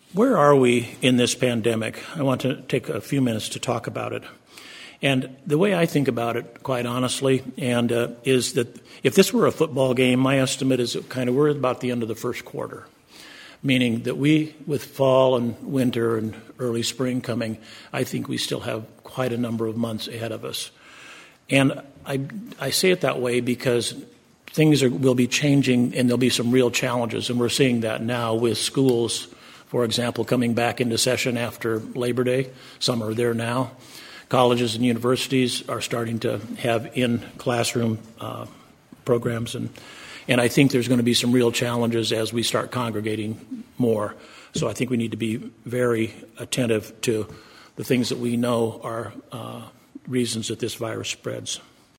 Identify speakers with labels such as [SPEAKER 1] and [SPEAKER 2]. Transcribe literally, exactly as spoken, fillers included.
[SPEAKER 1] where are we in this pandemic? I want to take a few minutes to talk about it. And the way I think about it, quite honestly, and uh, is that if this were a football game, my estimate is that kind of we're about the end of the first quarter, meaning that we, with fall and winter and early spring coming, I think we still have quite a number of months ahead of us. And I, I say it that way because things are, will be changing and there'll be some real challenges, and we're seeing that now with schools, for example, coming back into session after Labor Day. Some are there now. Colleges and universities are starting to have in-classroom uh, programs, and and I think there's going to be some real challenges as we start congregating more. So I think we need to be very attentive to the things that we know are uh, reasons that this virus spreads.